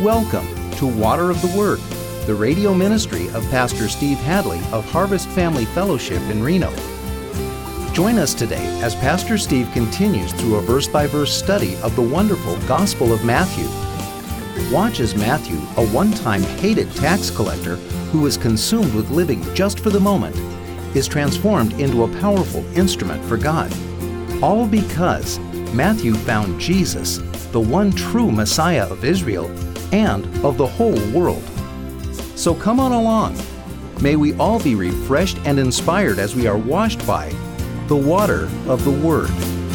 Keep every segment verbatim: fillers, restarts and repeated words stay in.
Welcome to Water of the Word, the radio ministry of Pastor Steve Hadley of Harvest Family Fellowship in Reno. Join us today as Pastor Steve continues through a verse-by-verse study of the wonderful Gospel of Matthew. Watch as Matthew, a one-time hated tax collector who was consumed with living just for the moment, is transformed into a powerful instrument for God. All because Matthew found Jesus, the one true Messiah of Israel and of the whole world. So come on along. May we all be refreshed and inspired as we are washed by the water of the Word.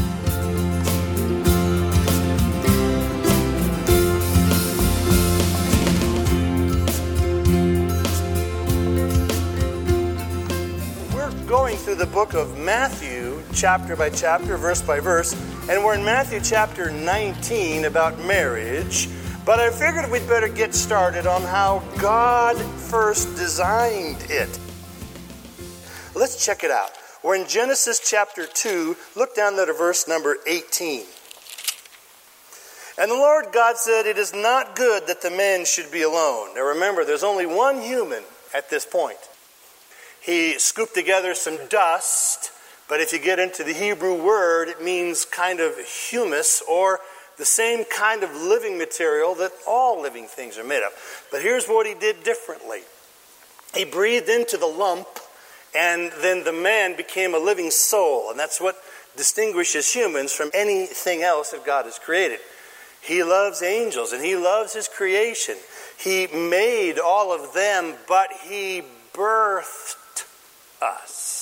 We're going through the book of Matthew, chapter by chapter, verse by verse, and we're in Matthew chapter nineteen about marriage. But I figured we'd better get started on how God first designed it. Let's check it out. We're in Genesis chapter two. Look down there to verse number eighteen. And the Lord God said, "It is not good that the man should be alone." Now remember, there's only one human at this point. He scooped together some dust, but if you get into the Hebrew word, it means kind of humus, or the same kind of living material that all living things are made of. But here's what he did differently. He breathed into the lump, and then the man became a living soul. And that's what distinguishes humans from anything else that God has created. He loves angels, and he loves his creation. He made all of them, but he birthed us.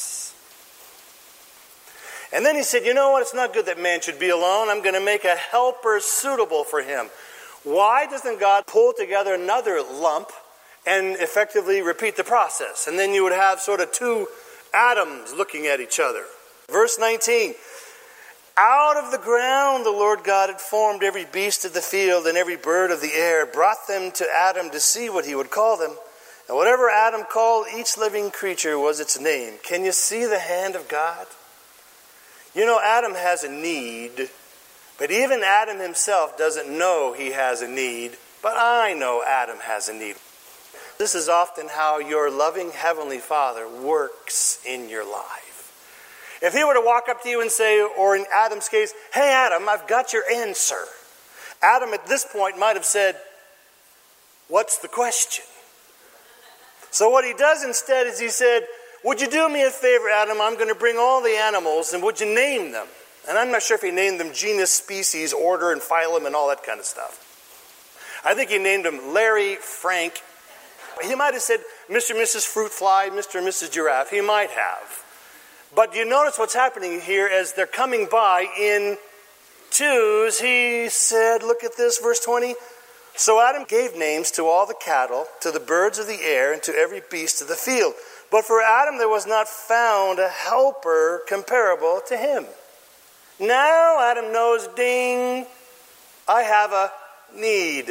And then he said, you know what, it's not good that man should be alone. I'm going to make a helper suitable for him. Why doesn't God pull together another lump and effectively repeat the process? And then you would have sort of two atoms looking at each other. Verse nineteen, out of the ground the Lord God had formed every beast of the field and every bird of the air, brought them to Adam to see what he would call them. And whatever Adam called each living creature was its name. Can you see the hand of God? You know, Adam has a need, but even Adam himself doesn't know he has a need, but I know Adam has a need. This is often how your loving Heavenly Father works in your life. If he were to walk up to you and say, or in Adam's case, "Hey Adam, I've got your answer." Adam at this point might have said, "What's the question?" So what he does instead is he said, "Would you do me a favor, Adam? I'm going to bring all the animals, and would you name them?" And I'm not sure if he named them genus, species, order, and phylum, and all that kind of stuff. I think he named them Larry, Frank. He might have said Mister and Missus Fruit Fly, Mister and Missus Giraffe. He might have. But you notice what's happening here as they're coming by in twos. He said, look at this, verse twenty. So Adam gave names to all the cattle, to the birds of the air, and to every beast of the field. But for Adam there was not found a helper comparable to him. Now Adam knows, ding, I have a need.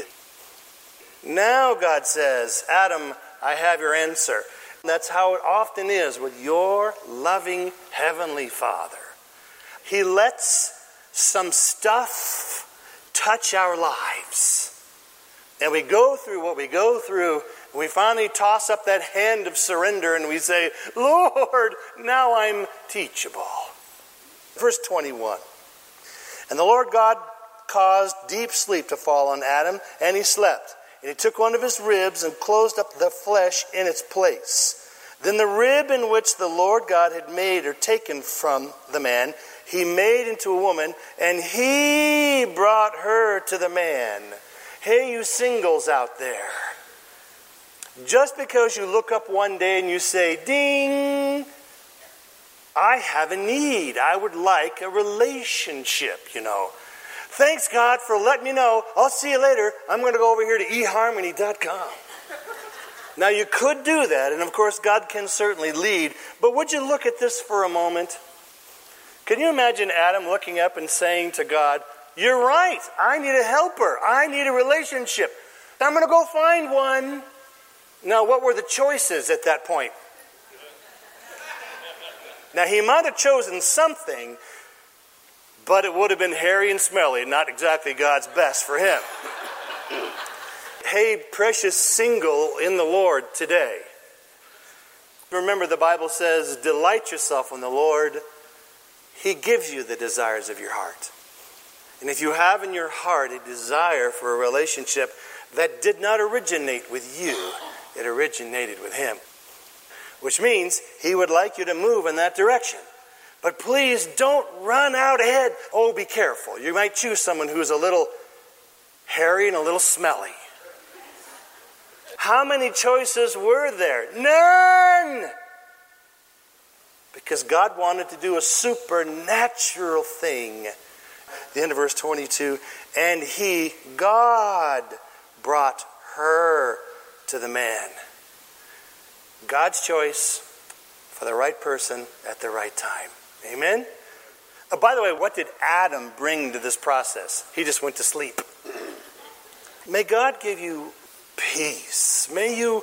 Now God says, Adam, I have your answer. And that's how it often is with your loving Heavenly Father. He lets some stuff touch our lives. And we go through what we go through. We finally toss up that hand of surrender and we say, Lord, now I'm teachable. Verse twenty-one. And the Lord God caused deep sleep to fall on Adam, and he slept. And he took one of his ribs and closed up the flesh in its place. Then the rib in which the Lord God had made or taken from the man, he made into a woman, and he brought her to the man. Hey, you singles out there. Just because you look up one day and you say, ding, I have a need. I would like a relationship, you know. Thanks, God, for letting me know. I'll see you later. I'm going to go over here to e harmony dot com. Now, you could do that, and of course, God can certainly lead. But would you look at this for a moment? Can you imagine Adam looking up and saying to God, you're right. I need a helper. I need a relationship. I'm going to go find one. Now, what were the choices at that point? Now, he might have chosen something, but it would have been hairy and smelly, not exactly God's best for him. Hey, precious single in the Lord today. Remember, the Bible says, delight yourself in the Lord. He gives you the desires of your heart. And if you have in your heart a desire for a relationship that did not originate with you, it originated with Him. Which means He would like you to move in that direction. But please don't run out ahead. Oh, be careful. You might choose someone who's a little hairy and a little smelly. How many choices were there? None! Because God wanted to do a supernatural thing. The end of verse twenty-two, and He, God, brought her to the man. God's choice for the right person at the right time. Amen? Oh, by the way, what did Adam bring to this process? He just went to sleep. May God give you peace. May you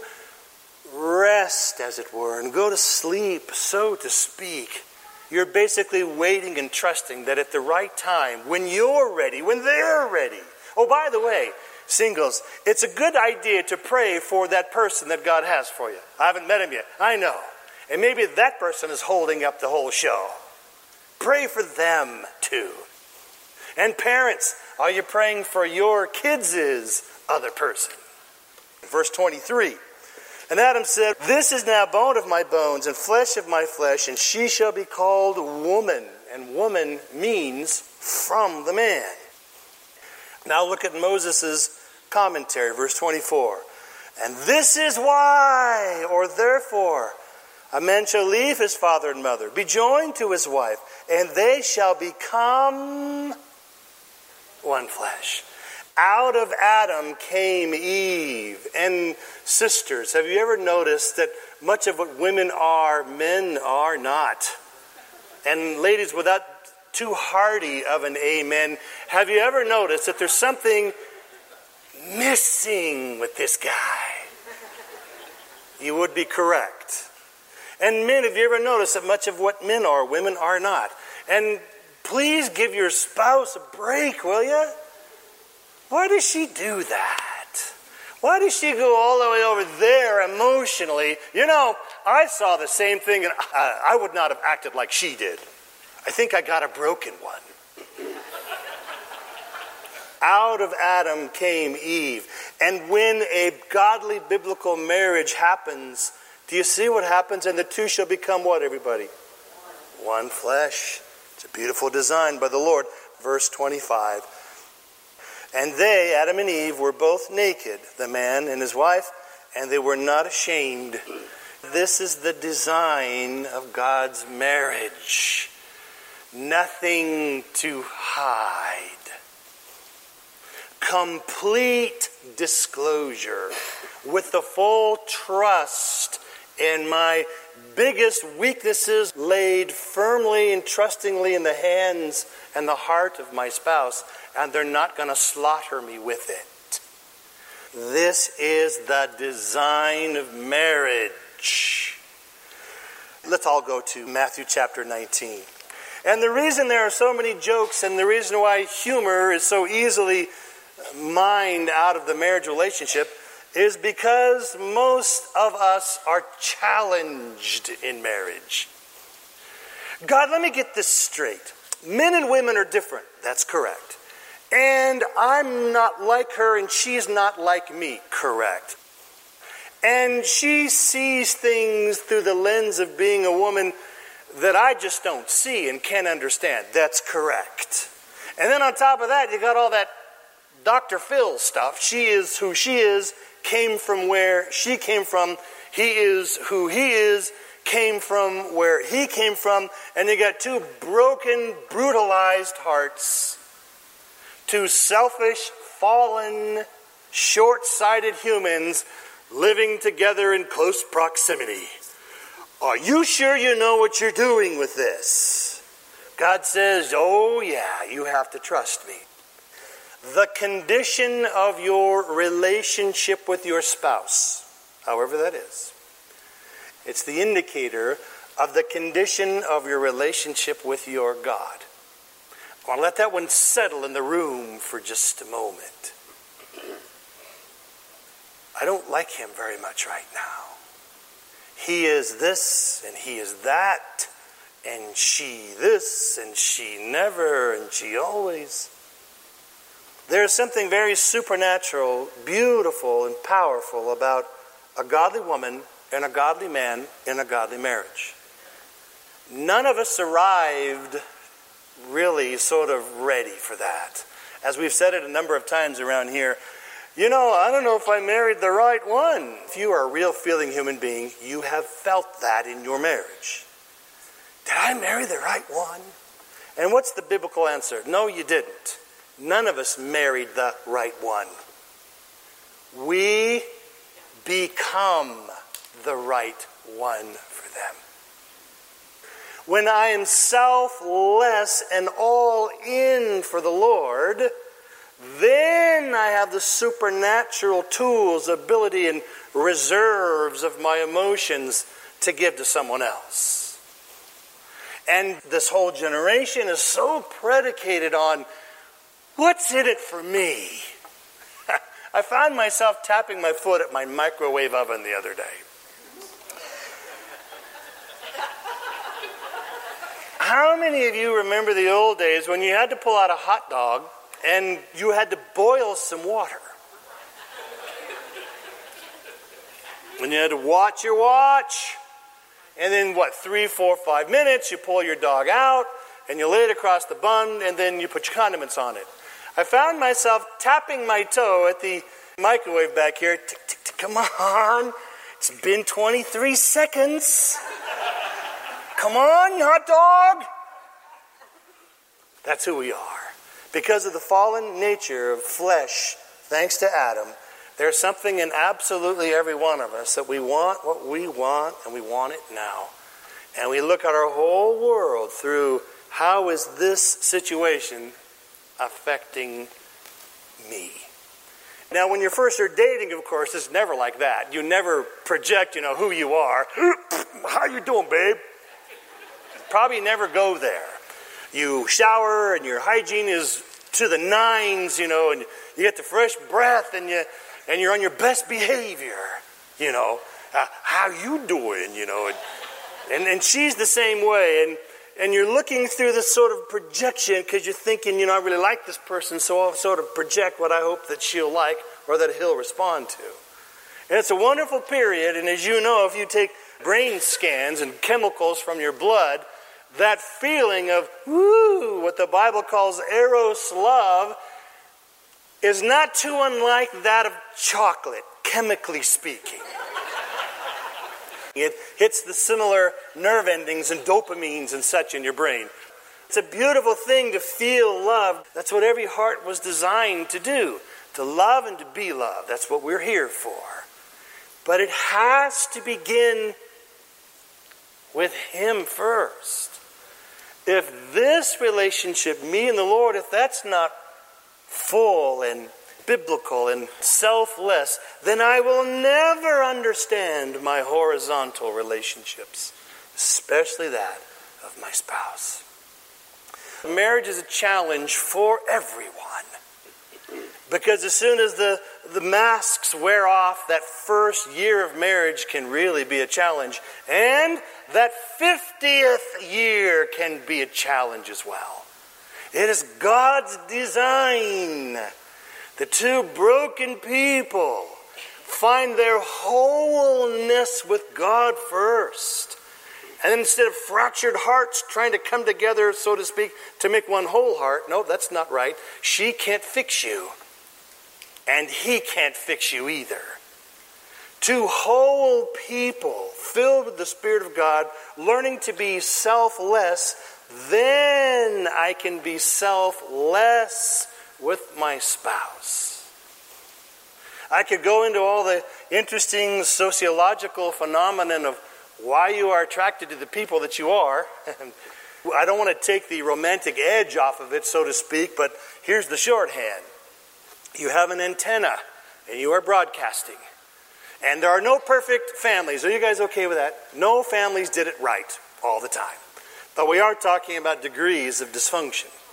rest, as it were, and go to sleep, so to speak. You're basically waiting and trusting that at the right time, when you're ready, when they're ready. Oh, by the way, singles, it's a good idea to pray for that person that God has for you. I haven't met him yet. I know. And maybe that person is holding up the whole show. Pray for them too. And parents, are you praying for your kids' other person? Verse twenty-three, and Adam said, this is now bone of my bones and flesh of my flesh, and she shall be called woman. And woman means from the man. Now look at Moses' commentary, verse twenty-four. And this is why, or therefore, a man shall leave his father and mother, be joined to his wife, and they shall become one flesh. Out of Adam came Eve. And sisters, have you ever noticed that much of what women are, men are not? And ladies, without too hearty of an amen, have you ever noticed that there's something missing with this guy? You would be correct. And men, have you ever noticed that much of what men are, women are not? And please give your spouse a break, will you? Why does she do that? Why does she go all the way over there emotionally? You know, I saw the same thing, and I, I would not have acted like she did. I think I got a broken one. Out of Adam came Eve. And when a godly biblical marriage happens, do you see what happens? And the two shall become what, everybody? One flesh. It's a beautiful design by the Lord. Verse twenty-five. And they, Adam and Eve, were both naked, the man and his wife, and they were not ashamed. This is the design of God's marriage. Nothing to hide. Complete disclosure with the full trust in my biggest weaknesses laid firmly and trustingly in the hands and the heart of my spouse, and they're not going to slaughter me with it. This is the design of marriage. Let's all go to Matthew chapter nineteen. And the reason there are so many jokes and the reason why humor is so easily mined out of the marriage relationship is because most of us are challenged in marriage. God, let me get this straight. Men and women are different. That's correct. And I'm not like her and she's not like me. Correct. And she sees things through the lens of being a woman that I just don't see and can't understand. That's correct. And then on top of that, you got all that Doctor Phil stuff. She is who she is, came from where she came from. He is who he is, came from where he came from. And you got two broken, brutalized hearts. Two selfish, fallen, short-sighted humans living together in close proximity. Are you sure you know what you're doing with this? God says, oh yeah, you have to trust me. The condition of your relationship with your spouse, however that is, it's the indicator of the condition of your relationship with your God. I want to let that one settle in the room for just a moment. I don't like him very much right now. He is this and he is that, and she this and she never and she always. There's something very supernatural, beautiful, and powerful about a godly woman and a godly man in a godly marriage. None of us arrived really sort of ready for that. As we've said it a number of times around here, you know, I don't know if I married the right one. If you are a real feeling human being, you have felt that in your marriage. Did I marry the right one? And what's the biblical answer? No, you didn't. None of us married the right one. We become the right one for them. When I am selfless and all in for the Lord, then I have the supernatural tools, ability, and reserves of my emotions to give to someone else. And this whole generation is so predicated on, what's in it for me? I found myself tapping my foot at my microwave oven the other day. How many of you remember the old days when you had to pull out a hot dog and you had to boil some water? And you had to watch your watch. And then, what, three, four, five minutes, you pull your dog out, and you lay it across the bun, and then you put your condiments on it. I found myself tapping my toe at the microwave back here. Tick, tick, tick, come on. It's been twenty-three seconds. Come on, hot dog. That's who we are. Because of the fallen nature of flesh, thanks to Adam, there's something in absolutely every one of us that we want what we want, and we want it now. And we look at our whole world through, how is this situation affecting me? Now, when you first are dating, of course, it's never like that. You never project, you know, who you are. How you doing, babe? Probably never go there. You shower and your hygiene is to the nines, you know, and you get the fresh breath and you and you're on your best behavior, you know. Uh, how you doing, you know? And, and and she's the same way, and and you're looking through this sort of projection because you're thinking, you know, I really like this person, so I'll sort of project what I hope that she'll like or that he'll respond to. And it's a wonderful period, and as you know, if you take brain scans and chemicals from your blood, that feeling of, woo, what the Bible calls eros love, is not too unlike that of chocolate, chemically speaking. It hits the similar nerve endings and dopamines and such in your brain. It's a beautiful thing to feel loved. That's what every heart was designed to do, to love and to be loved. That's what we're here for. But it has to begin with Him first. If this relationship, me and the Lord, if that's not full and biblical and selfless, then I will never understand my horizontal relationships, especially that of my spouse. Marriage is a challenge for everyone, because as soon as the, the masks wear off, that first year of marriage can really be a challenge, and that fiftieth year can be a challenge as well. It is God's design. The two broken people find their wholeness with God first. And then instead of fractured hearts trying to come together, so to speak, to make one whole heart, no, that's not right. She can't fix you. And he can't fix you either. Two whole people filled with the Spirit of God, learning to be selfless, then I can be selfless with my spouse. I could go into all the interesting sociological phenomenon of why you are attracted to the people that you are. I don't want to take the romantic edge off of it, so to speak, but here's the shorthand. You have an antenna, and you are broadcasting. And there are no perfect families. Are you guys okay with that? No families did it right all the time. But we are talking about degrees of dysfunction.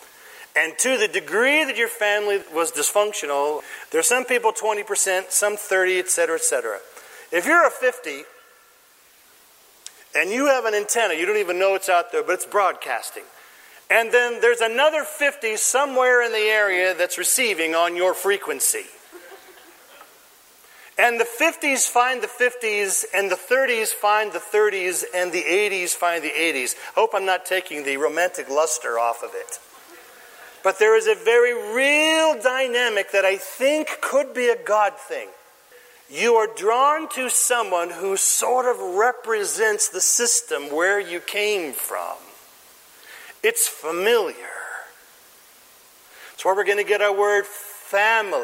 And to the degree that your family was dysfunctional, there are some people twenty percent, some thirty, et cetera, et cetera. If you're a fifty and you have an antenna, you don't even know it's out there, but it's broadcasting. And then there's another fifty somewhere in the area that's receiving on your frequency. And the fifties find the fifties, and the thirties find the thirties, and the eighties find the eighties. Hope I'm not taking the romantic luster off of it. But there is a very real dynamic that I think could be a God thing. You are drawn to someone who sort of represents the system where you came from. It's familiar. That's where we're going to get our word family.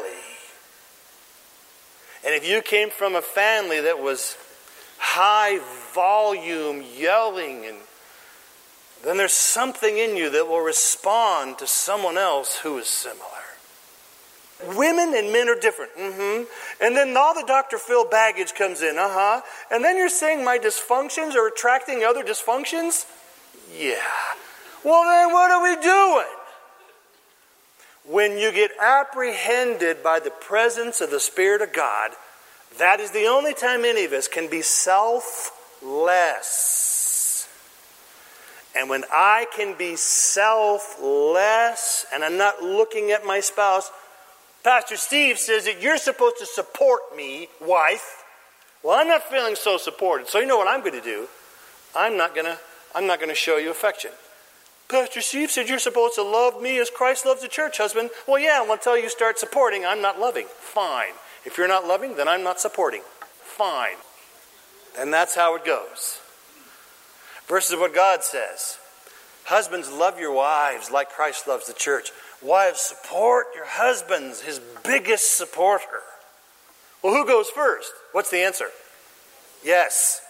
And if you came from a family that was high volume yelling, and then there's something in you that will respond to someone else who is similar. Women and men are different. Mm-hmm. And then all the Doctor Phil baggage comes in. Uh-huh. And then you're saying my dysfunctions are attracting other dysfunctions? Yeah. Well, then what are we doing? When you get apprehended by the presence of the Spirit of God, that is the only time any of us can be selfless. And when I can be selfless and I'm not looking at my spouse, Pastor Steve says that you're supposed to support me, wife. Well, I'm not feeling so supported. So you know what I'm going to do? I'm not going to I'm not going to show you affection. Pastor Steve said you're supposed to love me as Christ loves the church, husband. Well, yeah, until you start supporting, I'm not loving. Fine. If you're not loving, then I'm not supporting. Fine. And that's how it goes. Versus what God says. Husbands, love your wives like Christ loves the church. Wives, support your husbands, his biggest supporter. Well, who goes first? What's the answer? Yes.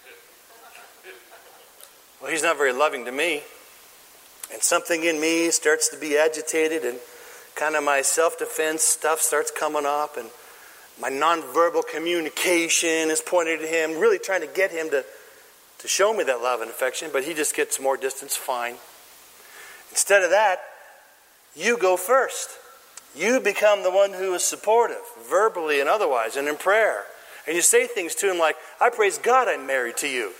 Well, he's not very loving to me. And something in me starts to be agitated, and kind of my self-defense stuff starts coming up, and my nonverbal communication is pointed at him, really trying to get him to, to show me that love and affection, but he just gets more distance, fine. Instead of that, you go first. You become the one who is supportive, verbally and otherwise, and in prayer. And you say things to him like, I praise God I'm married to you.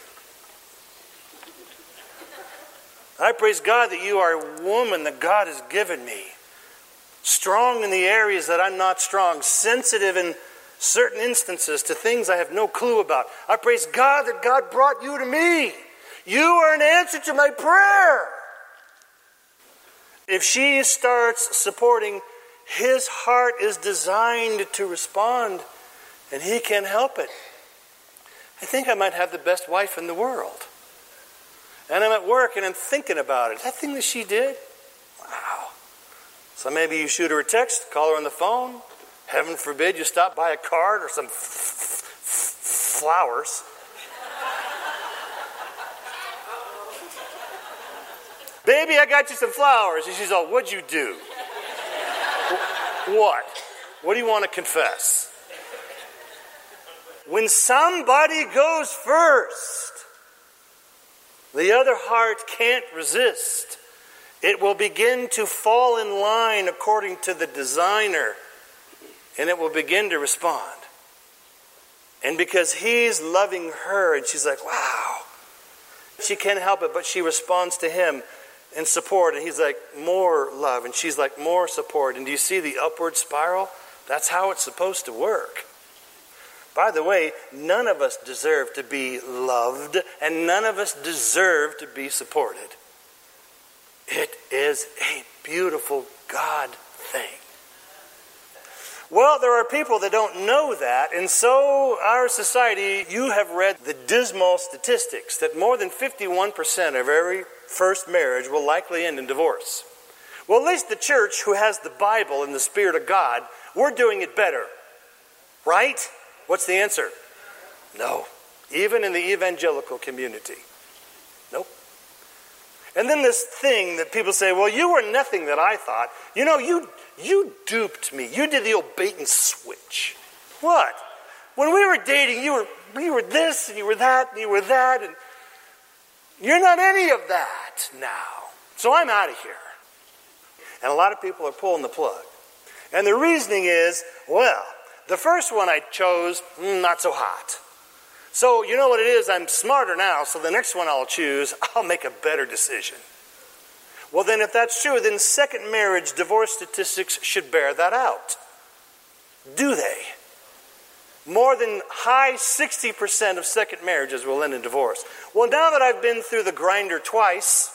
I praise God that you are a woman that God has given me. Strong in the areas that I'm not strong. Sensitive in certain instances to things I have no clue about. I praise God that God brought you to me. You are an answer to my prayer. If she starts supporting, his heart is designed to respond, and he can't help it. I think I might have the best wife in the world. And I'm at work and I'm thinking about it. That thing that she did? Wow. So maybe you shoot her a text, call her on the phone. Heaven forbid you stop by a card or some f- f- f- flowers. Baby, I got you some flowers. And she's all, what'd you do? What? What do you want to confess? When somebody goes first, the other heart can't resist. It will begin to fall in line according to the designer, and it will begin to respond. And because he's loving her, and she's like, wow. She can't help it, but she responds to him in support, and he's like, more love, and she's like, more support. And do you see the upward spiral? That's how it's supposed to work. By the way, none of us deserve to be loved, and none of us deserve to be supported. It is a beautiful God thing. Well, there are people that don't know that, and so our society, you have read the dismal statistics that more than fifty-one percent of every first marriage will likely end in divorce. Well, at least the church, who has the Bible and the Spirit of God, we're doing it better. Right? What's the answer? No. Even in the evangelical community. Nope. And then this thing that people say, well, you were nothing that I thought. You know, you you duped me. You did the old bait and switch. What? When we were dating, you were you were this and you were that and you were that, and you're not any of that now. So I'm out of here. And a lot of people are pulling the plug. And the reasoning is, well, the first one I chose, mm, not so hot. So you know what it is, I'm smarter now, so the next one I'll choose, I'll make a better decision. Well then, if that's true, then second marriage divorce statistics should bear that out. Do they? More than high sixty percent of second marriages will end in divorce. Well, now that I've been through the grinder twice,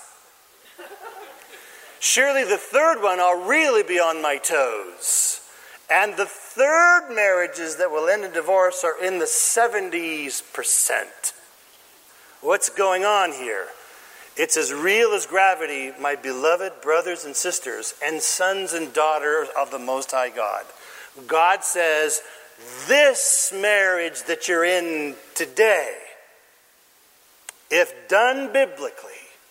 surely the third one I'll really be on my toes. And the third marriages that will end in divorce are in the seventy percent. What's going on here? It's as real as gravity, my beloved brothers and sisters and sons and daughters of the Most High God. God says, this marriage that you're in today, if done biblically,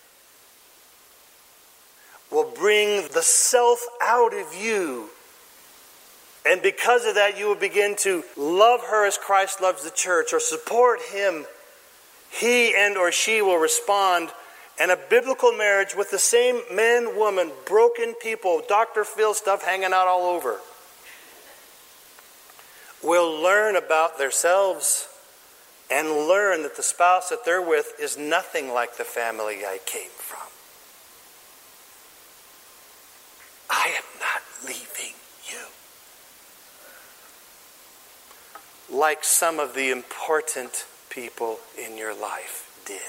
will bring the self out of you. And because of that, you will begin to love her as Christ loves the church, or support him. He and or she will respond. And a biblical marriage with the same man, woman, broken people, Doctor Phil stuff hanging out all over, will learn about themselves and learn that the spouse that they're with is nothing like the family I came from. I am not leaving you. Like some of the important people in your life did.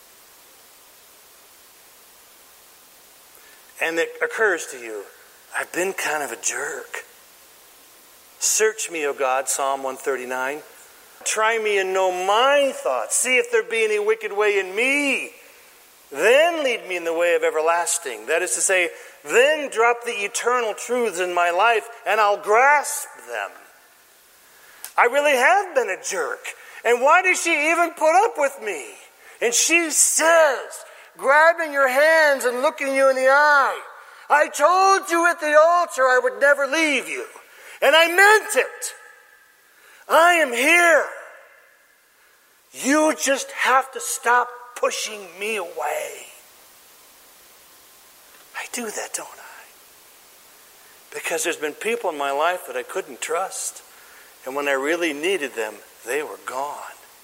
And it occurs to you, I've been kind of a jerk. Search me, O God, Psalm one thirty-nine. Try me and know my thoughts. See if there be any wicked way in me. Then lead me in the way of everlasting. That is to say, then drop the eternal truths in my life and I'll grasp them. I really have been a jerk. And why does she even put up with me? And she says, grabbing your hands and looking you in the eye, I told you at the altar I would never leave you. And I meant it. I am here. You just have to stop pushing me away. I do that, don't I? Because there's been people in my life that I couldn't trust. And when I really needed them, they were gone.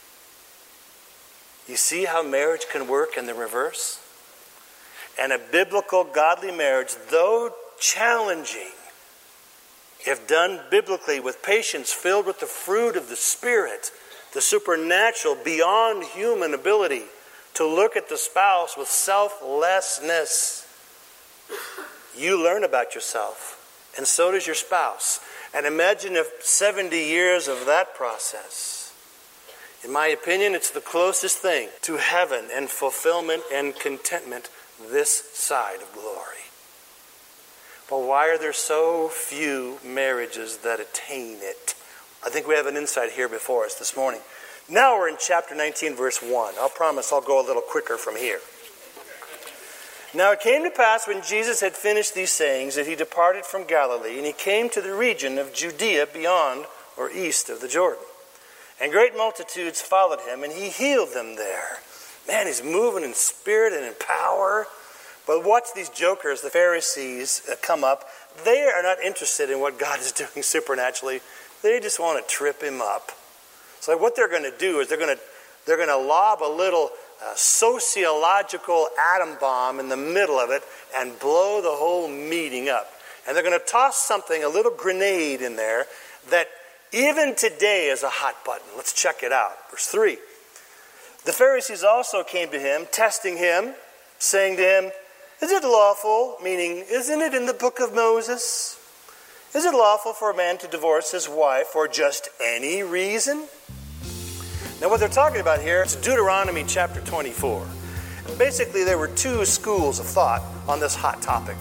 You see how marriage can work in the reverse? And a biblical, godly marriage, though challenging, if done biblically with patience, filled with the fruit of the Spirit, the supernatural, beyond human ability, to look at the spouse with selflessness, you learn about yourself, and so does your spouse. And imagine if seventy years of that process. In my opinion, it's the closest thing to heaven and fulfillment and contentment this side of glory. But why are there so few marriages that attain it? I think we have an insight here before us this morning. Now we're in chapter nineteen, verse one. I'll promise I'll go a little quicker from here. Now it came to pass when Jesus had finished these sayings that he departed from Galilee, and he came to the region of Judea beyond or east of the Jordan. And great multitudes followed him, and he healed them there. Man, he's moving in spirit and in power. But watch these jokers, the Pharisees, uh, come up. They are not interested in what God is doing supernaturally. They just want to trip him up. So what they're going to do is they're going to they're going to lob a little uh, sociological atom bomb in the middle of it and blow the whole meeting up. And they're going to toss something, a little grenade in there that even today is a hot button. Let's check it out. Verse three. The Pharisees also came to him, testing him, saying to him, is it lawful, meaning, isn't it in the book of Moses? Is it lawful for a man to divorce his wife for just any reason? Now what they're talking about here is Deuteronomy chapter twenty-four. And basically there were two schools of thought on this hot topic.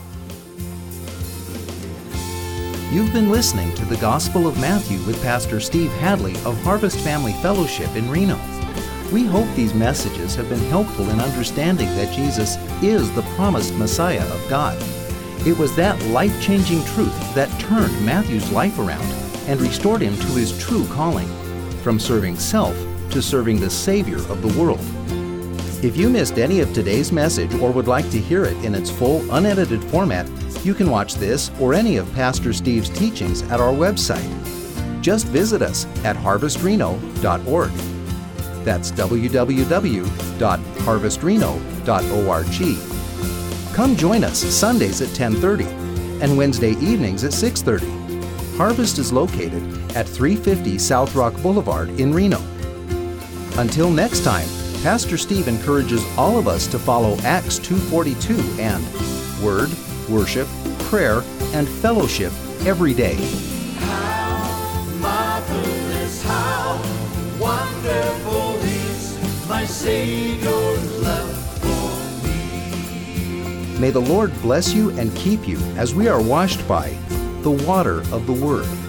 You've been listening to the Gospel of Matthew with Pastor Steve Hadley of Harvest Family Fellowship in Reno. We hope these messages have been helpful in understanding that Jesus is the promised Messiah of God. It was that life-changing truth that turned Matthew's life around and restored him to his true calling, from serving self to serving the Savior of the world. If you missed any of today's message or would like to hear it in its full, unedited format, You can watch this or any of Pastor Steve's teachings at our website. Just visit us at harvest reno dot org. That's w w w dot harvest reno dot org. Come join us Sundays at ten thirty and Wednesday evenings at six thirty. Harvest is located at three fifty South Rock Boulevard in Reno. Until next time, Pastor Steve encourages all of us to follow Acts two forty-two and Word, Worship, Prayer, and Fellowship every day. How marvelous, how wonderful is my Savior's love for me. May the Lord bless you and keep you as we are washed by the water of the Word.